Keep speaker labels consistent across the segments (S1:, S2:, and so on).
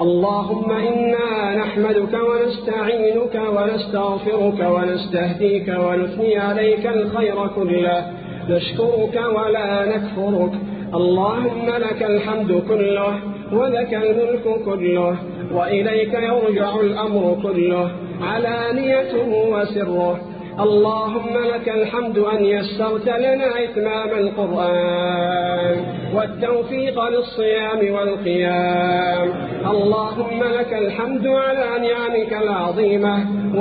S1: اللهم إنا نحمدك ونستعينك ونستغفرك ونستهديك ونثني عليك الخير كله، نشكرك ولا نكفرك. اللهم لك الحمد كله ولك الملك كله وإليك يرجع الأمر كله، علانيته وسره. اللهم لك الحمد أن يسرت لنا إتمام القرآن والتوفيق للصيام والقيام. اللهم لك الحمد على نعمك العظيمة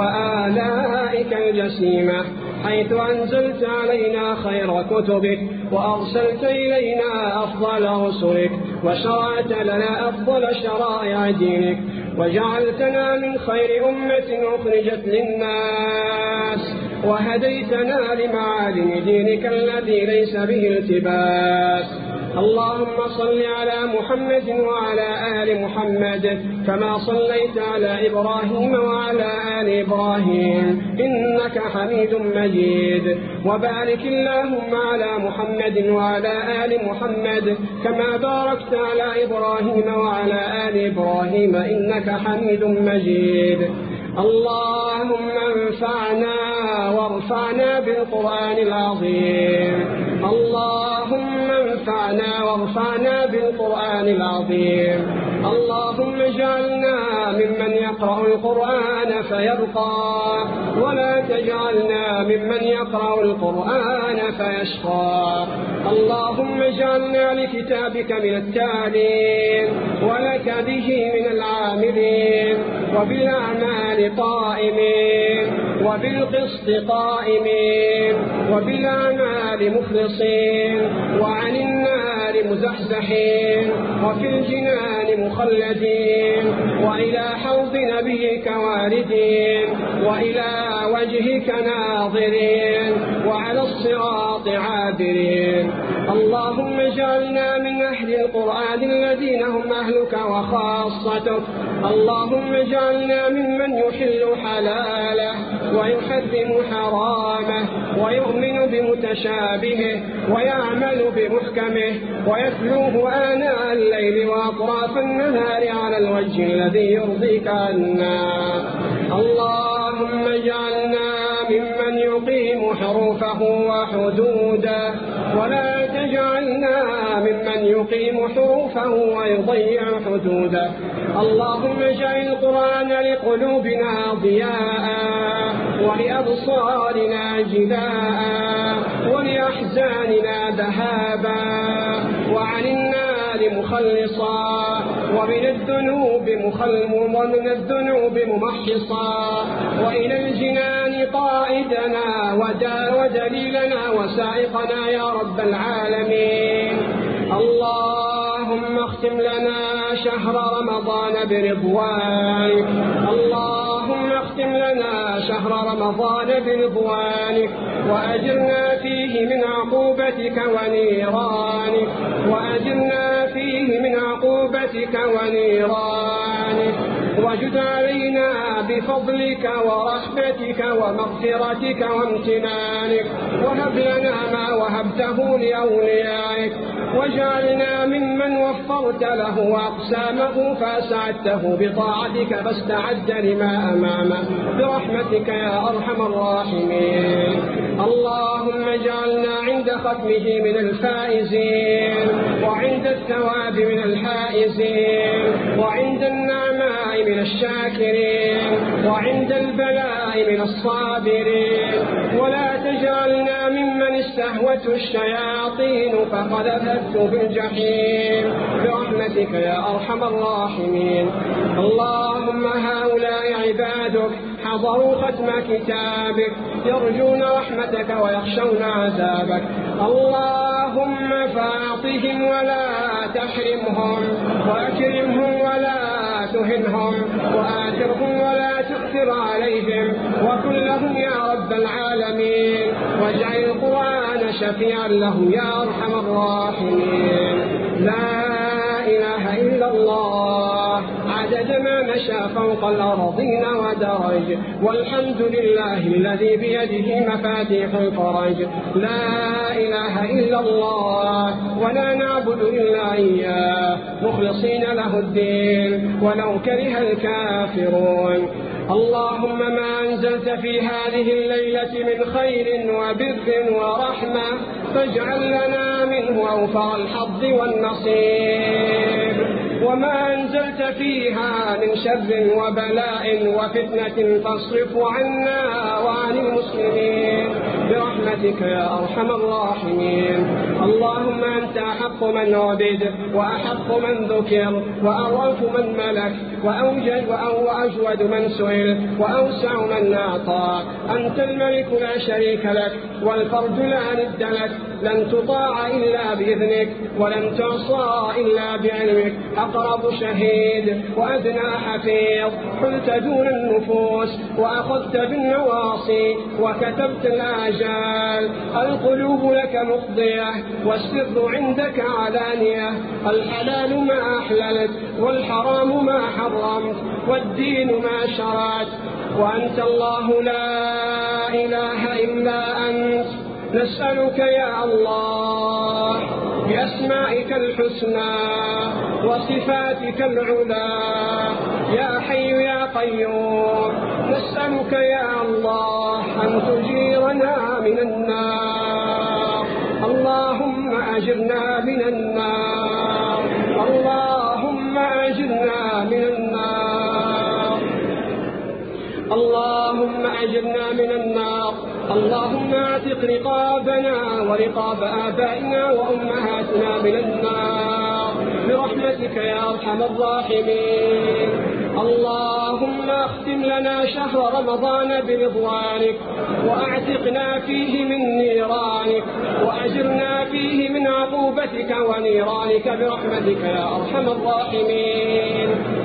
S1: وآلائك الجسيمة، حيث أنزلت علينا خير كتبك وأرسلت إلينا أفضل رسلك وشرعت لنا أفضل شرائع دينك، وجعلتنا من خير أمة أخرجت للناس، وهديتنا لمعالم دينك الذي ليس به التباس. اللهم صل على محمد وعلى آل محمد كما صليت على إبراهيم وعلى آل إبراهيم إنك حميد مجيد، وبارك اللهم على محمد وعلى آل محمد كما باركت على إبراهيم وعلى آل إبراهيم إنك حميد مجيد. اللهم انفعنا وارفعنا بالقرآن العظيم. اللهم انفعنا وارفعنا بالقرآن العظيم. اللهم اجعلنا ممن يقرأ القرآن فيرقى، ولا تجعلنا ممن يقرأ القرآن فيشقى. اللهم اجعلنا لكتابك من التالين، ولك به من العاملين، وبالأعمال قائمين، وبالقسط قائمين، وبالأعمال مخلصين، وعن النار مزحزحين، وفي الجنان مخلدين، وإلى حوض نبيك واردين، وإلى وجهك ناظرين، وعلى الصراط عابرين. اللهم اجعلنا من أهل القرآن الذين هم أهلك وخاصتك. اللهم اجعلنا ممن يحل حلاله ويحرم حرامه، ويؤمن بمتشابهه ويعمل بمحكمه، ويتلوه آناء الليل وأطراف النهار على الوجه الذي يرضيك عنا. اللهم اجعلنا ممن يقيم حروفه وحدوده، ولا تجعلنا ممن يقيم حروفه ويضيع حدوده. اللهم اجعل القرآن لقلوبنا ضياء، ولأبصارنا جلاء، ولأحزاننا ذهابا، وعن النار مخلصا، ومن الذنوب ممحصا، وإلى الجنان قائدنا ودليلنا وسائقنا يا رب العالمين. اللهم اختم لنا شهر رمضان برضوانك. اللهم اختم لنا شهر رمضان برضوانك، وأجرنا فيه من عقوبتك ونيرانك، وأجرنا فيه من عقوبتك ونيرانك، وجد علينا بفضلك ورحمتك ومغفرتك وامتنانك، وهب لنا ما وهبته لأوليائك، واجعلنا ممن وفرت له أقسامه فأسعدته بطاعتك فاستعد لما أمامه برحمتك يا أرحم الراحمين. اللهم اجعلنا عند ختمه من الفائزين، وعند الثواب من الحائزين، وعند النعماء من الشاكرين، وعند البلاء من الصابرين، ولا تجعلنا ممن استهوته الشياطين فقذفته في الجحيم برحمتك يا أرحم الراحمين. اللهم هؤلاء عبادك حضروا ختم كتابك، يرجون رحمتك ويخشون عذابك. اللهم فاعطهم ولا تحرمهم، وأكرمهم ولا تهنهم، وآثرهم ولا تؤثر عليهم، وكن لهم يا رب العالمين، واجعل القرآن شفيعا لهم يا أرحم الراحمين. لا إله إلا الله عدد عدد ما مشى فوق الأرضين ودرج، والحمد لله الذي بيده مفاتيح الفرج. لا إله إلا الله ولا نعبد إلا إياه مخلصين له الدين ولو كره الكافرون. اللهم ما أنزلت في هذه الليلة من خير وبر ورحمة فاجعل لنا منه أوفر الحظ والنصيب، وما أنزلت فيها من شر وبلاء وفتنة فاصرف عنا وعن المسلمين برحمتك يا أرحم الراحمين. اللهم أنت أحق من عبد وأحق من ذكر وأرأف من ملك وأجود من سئل وأوسع من أعطى. أنت الملك لا شريك لك والفرد لا ند لك، لن تطاع إلا بإذنك ولن تعصى إلا بعلمك. أقرب شهيد وأدنى حفيظ، حلت دون النفوس وأخذت بالنواصي وكتبت الآجال. القلوب لك مفضية والسر عندك علانية، الحلال ما أحللت والحرام ما حرمت والدين ما شرعت، وأنت الله لا إله إلا أنت. نسألك يا الله بأسمائك الحسنى وصفاتك العلى يا حي يا قيوم، نسألك يا الله أن تجيرنا من النار. اللهم أجرنا من النار، اللهم أجرنا من النار، اللهم أجرنا من النار. اللهم اعتق رقابنا ورقاب آبائنا وأمهاتنا من النار برحمتك يا أرحم الراحمين. اللهم اختم لنا شهر رمضان برضوانك وأعتقنا فيه من نيرانك وأجرنا فيه من عقوبتك ونيرانك برحمتك يا أرحم الراحمين.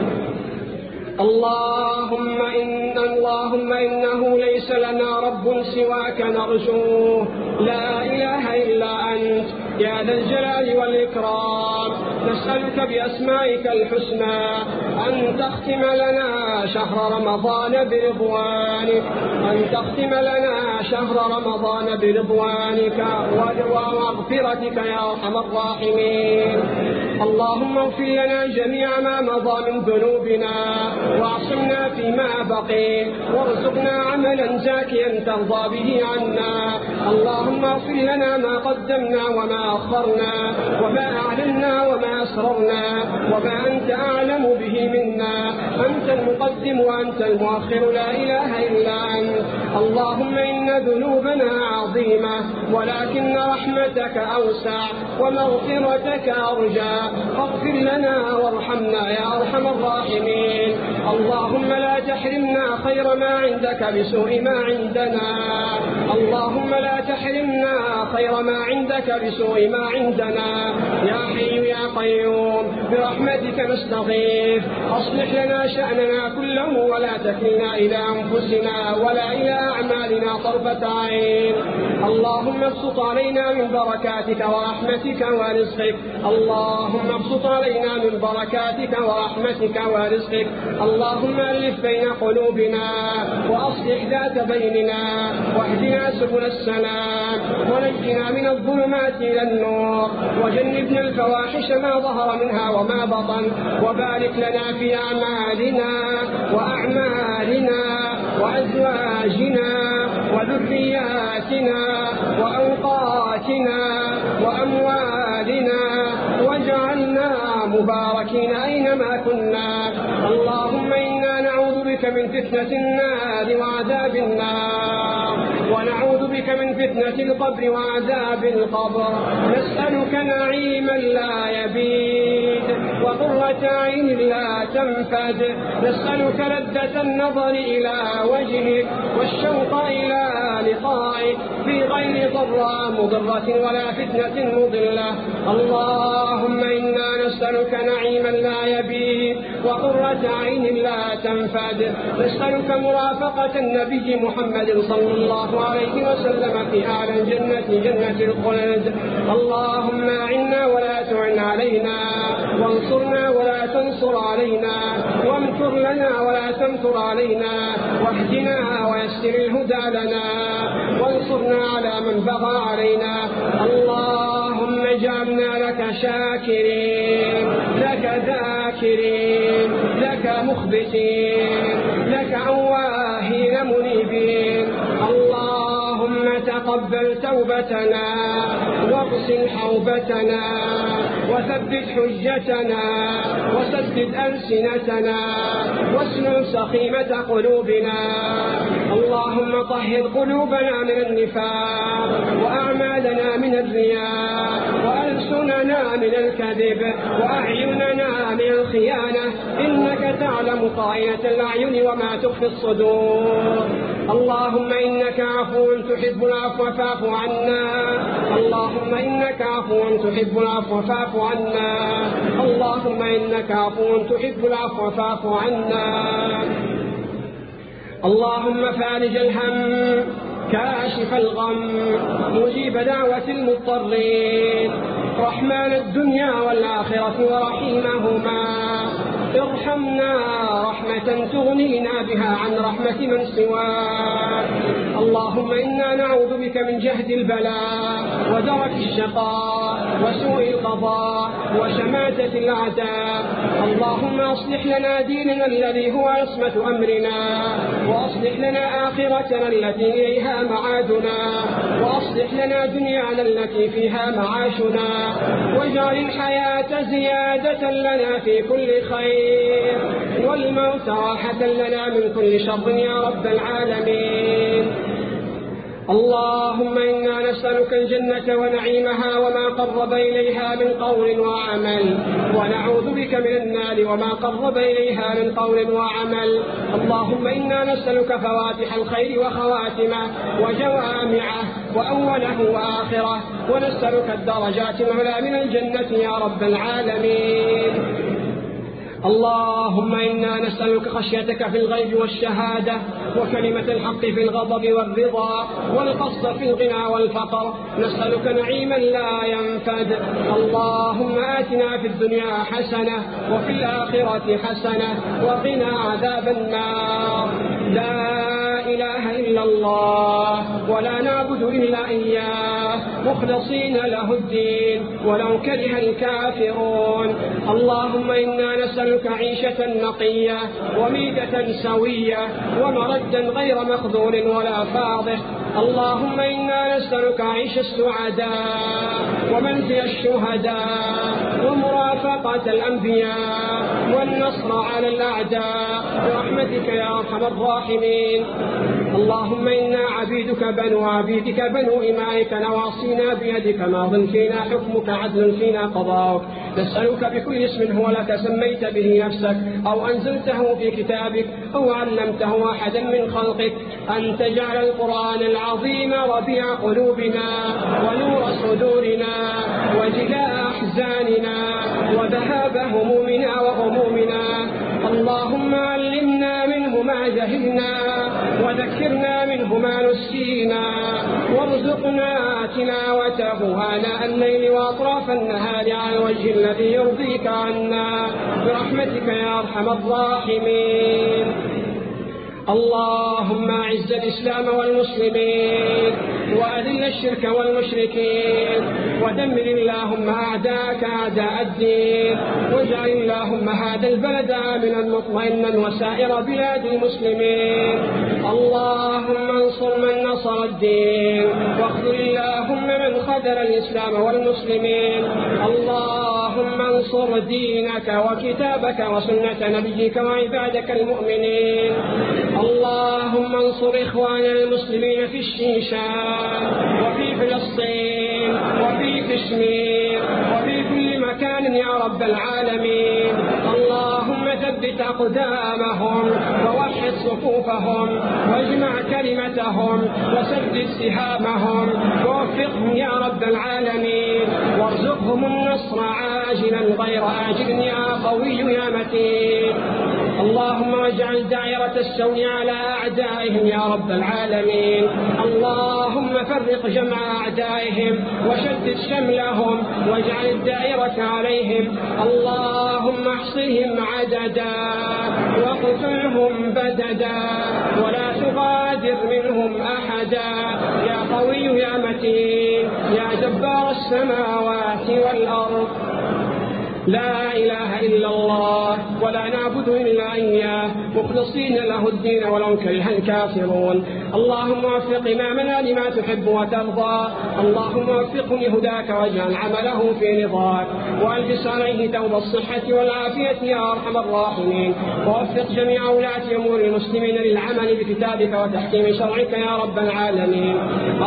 S1: اللهم إنه ليس لنا رب سواك نرجوه، لا إله إلا أنت يا ذا الجلال والإكرام. نسألك بأسمائك الحسنى أن تختم لنا شهر رمضان برضوانك، أن تختم لنا شهر رمضان برضوانك ومغفرتك يا أرحم الراحمين. اللهم اغفر لنا جميع ما مضى من ذنوبنا واعصمنا فيما بقي وارزقنا عملا زاكيا ترضى به عنا. اللهم اغفر لنا ما قدمنا وما أخرنا وما أعلنا وما أسررنا وما أنت أعلم به منا. أنت المقدم وأنت المؤخر، لا إله إلا أنت. اللهم إن ذنوبنا عظيمة ولكن رحمتك أوسع ومغفرتك أرجى، فاغفر لنا وارحمنا يا أرحم الراحمين. اللهم لا تحرمنا خير ما عندك بسوء ما عندنا، اللهم لا تحرمنا خير ما عندك بسوء ما عندنا يا حي يا قيوم برحمتك نستغيث. أصلح لنا شأننا كله ولا تكلنا إلى أنفسنا ولا إلى أعمالنا طرفة عين. اللهم ابسط علينا من بركاتك ورحمتك ورزقك، اللهم ابسط علينا من بركاتك ورحمتك ورزقك. اللهم ألف بين قلوبنا وأصلح ذات بيننا واهدنا سبل السلام ونجنا من الظلمات إلى النور وجنبنا الفواحش ما ظهر منها وما بطن، وبارك لنا في أعمالنا وأعمالنا وأزواجنا وذرياتنا وأوقاتنا وأموالنا، واجعلنا مباركين أينما كنا. اللهم إنا نعوذ بك من فتنة النار وعذاب النار، ونعوذ بك من فتنة القبر وعذاب القبر. نسألك نعيما لا يبيد وقرة عين لا تنفد، نسألك لذة النظر إلى وجهك والشوق إلى لقائك في غير ضراء مضرة ولا فتنة مضلة. اللهم إنا نسألك نعيما لا يبيد وقرة عين لا تنفد، نسألك مرافقة النبي محمد صلى الله عليه وسلم في أعلى الجنة جنة الخلد. اللهم أعنا ولا تعن علينا، وانصرنا ولا تنصر علينا، وامكر لنا ولا تمكر علينا، واهدنا ويسر الهدى لنا، وانصرنا على من بغى علينا. اللهم اجعلنا لك شاكرين، لك ذاكرين، لك مخبتين، لك أواهين منيبين. اللهم تقبل توبتنا، واغسل حوبتنا، وثبت حجتنا، وسدد ألسنتنا، واسلل سخيمة قلوبنا. اللهم طهر قلوبنا من النفاق، وأعمالنا من الرياء، وألسننا من الكذب، وأعيننا من الخيانة، إنك تعلم خائنة الأعين وما تخفي الصدور. اللهم إنك عفو تحب العفو فاعف عنا. اللهم إنك عفو تحب العفو فاعف عنا. اللهم إنك عفو تحب العفو فاعف عنا. اللهم فارج الهم، كاشف الغم، مجيب دعوة المضطرين، رحمن الدنيا والآخرة ورحيمهما، ارحمنا رحمة تغنينا بها عن رحمة من سواك. اللهم إنا نعوذ بك من جهد البلاء، ودرك الشقاء، وسوء القضاء، وشماتة الأعداء. اللهم أصلح لنا ديننا الذي هو عصمة أمرنا، وأصلح لنا آخرتنا التي إليها معادنا، وأصلح لنا دنيانا التي فيها معاشنا، واجعل الحياة زيادة لنا في كل خير، والموت راحة لنا من كل شر يا رب العالمين. اللهم إنا نسألك الجنة ونعيمها وما قرب إليها من قول وعمل، ونعوذ بك من النار وما قرب إليها من قول وعمل. اللهم إنا نسألك فواتح الخير وخواتمه وجوامعه وأوله وآخره، ونسألك الدرجات العلى من الجنة يا رب العالمين. اللهم إنا نسألك خشيتك في الغيب والشهادة، وكلمة الحق في الغضب والرضا، والقصد في الغنى والفقر. نسألك نعيما لا ينفد. اللهم آتنا في الدنيا حسنة، وفي الآخرة حسنة، وقنا عذاب النار. لا إله إلا الله، ولا نعبد إلا إياه، مخلصين له الدين ولو كره الكافرون. اللهم إنا نسألك عيشة نقية، وميتة سوية، ومردا غير مخذول ولا فاضح. اللهم إنا نسألك عيش السعداء، ومنزل الشهداء، ومرافقة الأنبياء، والنصر على الأعداء برحمتك يا أرحم الراحمين. اللهم إنا عبيدك بنو عبيدك بنو إمائك، نواصينا بيدك، ماض فينا حكمك، عدل فينا قضاؤك. نسألك بكل اسم هو لك سميت به نفسك، أو أنزلته في كتابك، أو علمته أحدا من خلقك، أن تجعل القرآن العظيم ربيع قلوبنا، ونور صدورنا، وجلاء أحزاننا، وذهاب همومنا وغمومنا. اللهم علمنا منه ما جهلنا، وذكرنا منه ما نسينا، وارزقنا تلاوته آناء الليل وأطراف النهار على الوجه الذي يرضيك عنا برحمتك يا أرحم الراحمين. اللهم أعز الإسلام والمسلمين، وأذل الشرك والمشركين، ودمر اللهم أعداءك أعداء الدين، واجعل اللهم هذا البلد آمنا مطمئنا وسائر بلاد المسلمين. اللهم انصر من نصر الدين، واخذل اللهم من خذل الإسلام والمسلمين. اللهم انصر دينك وكتابك وسنة نبيك وعبادك المؤمنين. اللهم انصر إخواننا المسلمين في الشيشان، وفي فلسطين، وفي كشمير، وفي كل مكان يا رب العالمين. اللهم ثبت أقدامهم، ووحد صفوفهم، واجمع كلمتهم، وسدد سهامهم، ووفقهم يا رب العالمين، وارزقهم النصر عاجلا غير آجل يا قوي يا متين. اللهم اجعل دائرة السوء على أعدائهم يا رب العالمين. اللهم فرق جمع أعدائهم، وشتت شملهم، واجعل الدائرة عليهم. اللهم احصهم عددا، واقتلهم بددا ولا تغادر منهم أحدا يا قوي يا متين يا جبار السماوات والأرض. لا إله إلا الله ولا نعبد إلا إياه مخلصين له الدين ولو كره الكافرون. اللهم وفق إمامنا لما تحب وترضى. اللهم وفقه لهداك واجعل عمله في رضاك وألبس عليه ثوب الصحة والعافية يا أرحم الراحمين. ووفق جميع ولاة أمور المسلمين للعمل بكتابك وتحكيم شرعك يا رب العالمين.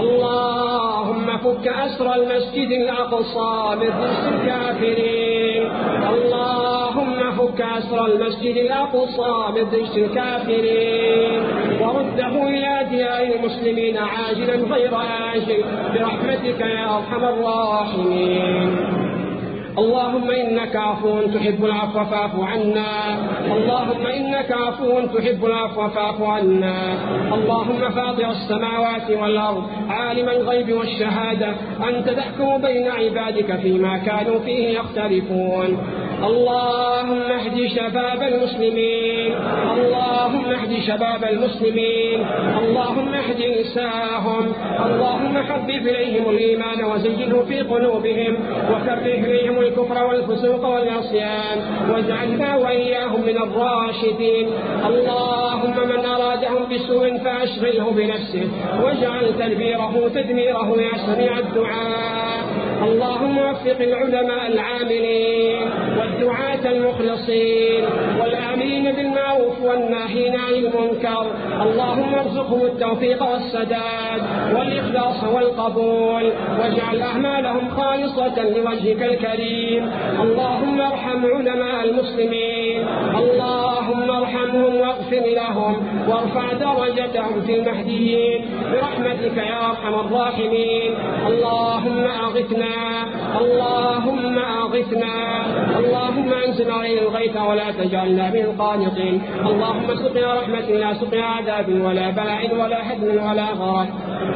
S1: اللهم فك أسر المسجد الأقصى من رجس الكافرين. اللهم فك أسر المسجد الأقصى من رجس الكافرين ورده إلى ديار المسلمين عاجلا غير آجل برحمتك يا أرحم الراحمين. اللهم إنك عفو تحب العفو فاعف عنا. اللهم إنك عفو تحب العفو فاعف عنا. اللهم فاطر السماوات والأرض عالم الغيب والشهادة أنت تحكم بين عبادك فيما كانوا فيه يختلفون. اللهم اهد شباب المسلمين. اللهم اهد شباب المسلمين. اللهم اهد نساءهم. اللهم حبب إليهم الإيمان وزينه في قلوبهم وكره إليهم الكفر والفسوق والعصيان واجعلنا وإياهم من الراشدين. اللهم من أرادهم بسوء فأشغله بنفسه واجعل تدميره يا سميع الدعاء. اللهم وفق العلماء العاملين والدعاة المخلصين والآمرين بالمعروف والناهين عن المنكر. اللهم ارزقهم التوفيق والسداد والإخلاص والقبول واجعل أعمالهم خالصة لوجهك الكريم. اللهم ارحم علماء المسلمين. اللهم ارحمهم واغفر لهم وارفع درجتهم في المهديين برحمتك يا أرحم الراحمين. اللهم أغثنا. اللهم أغثنا. اللهم انزل علينا الغيث ولا تجعلنا من القانطين. اللهم سقنا رحمة لا سقنا عذاب ولا بلاء ولا هدم ولا غرق.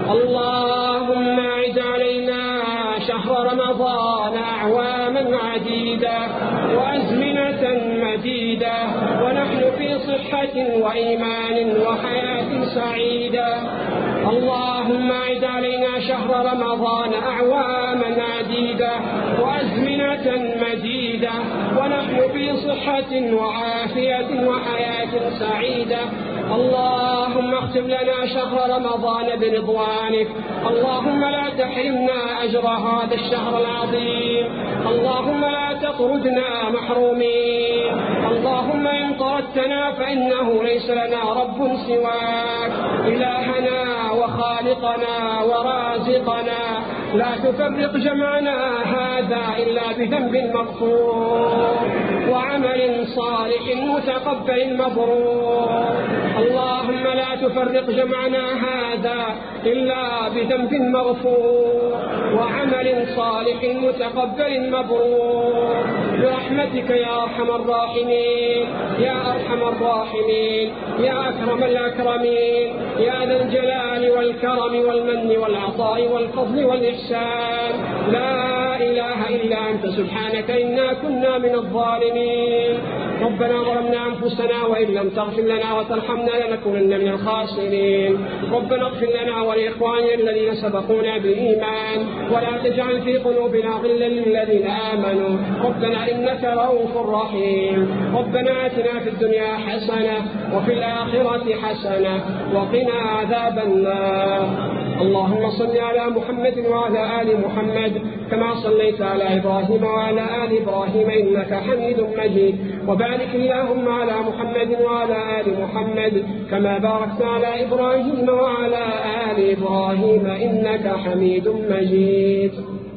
S1: اللهم أعد علينا شهر رمضان أعواما عديدة وأزمنة مديدة ونحن في صحة وإيمان وحياة سعيدة. اللهم أعد علينا شهر رمضان أعواما عديدة وأزمنة مديدة ونحن في صحة وعافية وحياة سعيدة. اللهم اختم لنا شهر رمضان برضوانك. اللهم لا تحرمنا أجر هذا الشهر العظيم. اللهم لا تطردنا محرومين. اللهم إن طردتنا فإنه ليس لنا رب سواك إلهنا وخالقنا ورازقنا. لا تفرق جمعنا هذا إلا بذنب مغفور وعمل صالح متقبل مبرور. اللهم لا تفرق جمعنا هذا إلا بذنب مغفور وعمل صالح متقبل مبرور برحمتك يا أرحم الراحمين يا أرحم الراحمين يا أكرم الأكرمين يا ذا الجلال والكرم والمن والعطاء والفضل والإحسان. لا إله إلا أنت سبحانك إنا كنا من الظالمين. ربنا ظلمنا أنفسنا وإن لم تغفر لنا وترحمنا لنكونن من الخاسرين. ربنا اغفر لنا ولإخواننا الذين سبقونا بالإيمان ولا تجعل في قلوبنا غلا للذين آمنوا ربنا إنك رؤوف رحيم. ربنا آتنا في الدنيا حسنة وفي الآخرة حسنة وقنا عذاب النار. اللهم صل على محمد وعلى آل محمد كما صليت على إبراهيم وعلى آل إبراهيم إنك حميد مجيد. وبارك اللهم على محمد وعلى آل محمد كما باركت على إبراهيم وعلى آل إبراهيم إنك حميد مجيد.